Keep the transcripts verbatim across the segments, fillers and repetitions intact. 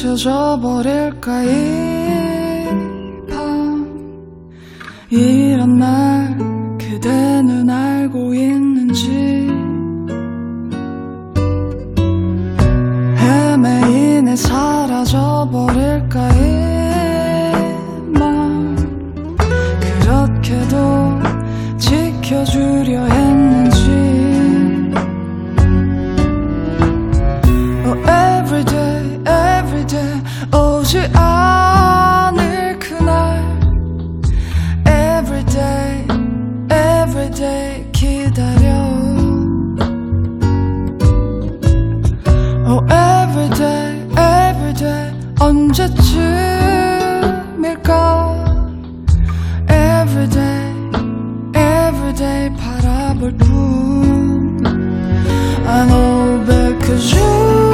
잊혀져 버릴까 이 밤 이런 날 그대는 알고 있는지 헤매이네 사라져 버릴까 이 맘 그렇게도 지켜주려 했는지 Oh everyday everyday 오지 않을 그날 Everyday everyday 기다려 Oh everyday everyday 언제쯤일까 Everyday everyday 바라볼 뿐 I know because you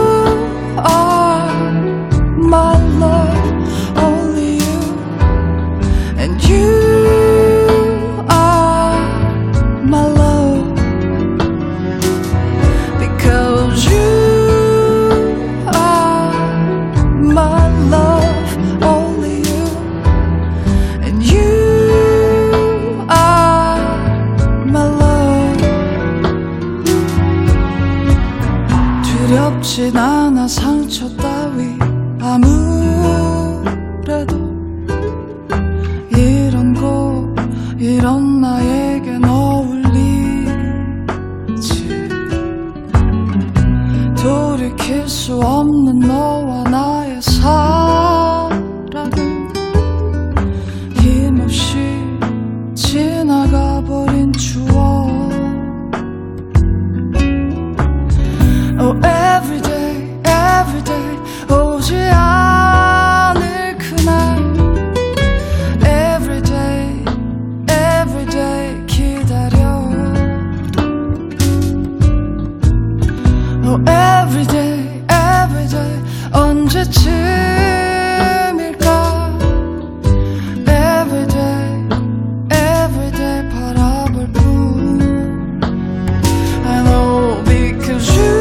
are my love only you and you are my love because you are my love only you and you are my love 두렵진 않아 상처 따위 아무래도 이런 곳 이런 나에겐 어울리지 돌이킬 수 없는 너와 나의 사랑은 힘없이 지나가버린 추억 Oh everyday everyday 오지 않을 그날 Everyday everyday 기다려 Oh everyday everyday 언제쯤일까 Everyday everyday 바라볼 뿐 I know because you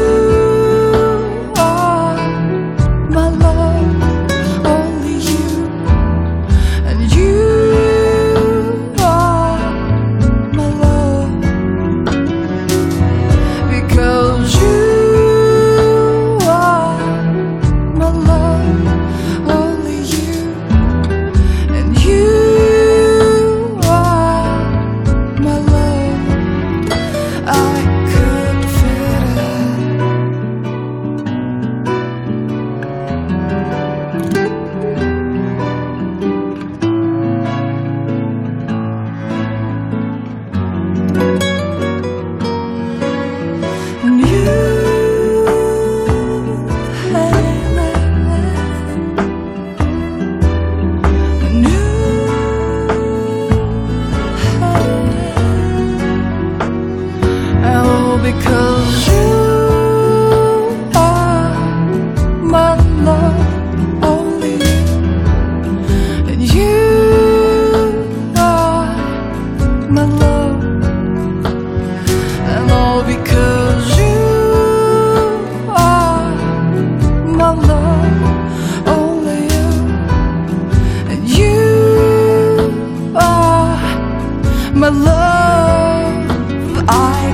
because you are my love only you and you are my love and all because you are my love only you and you are my love I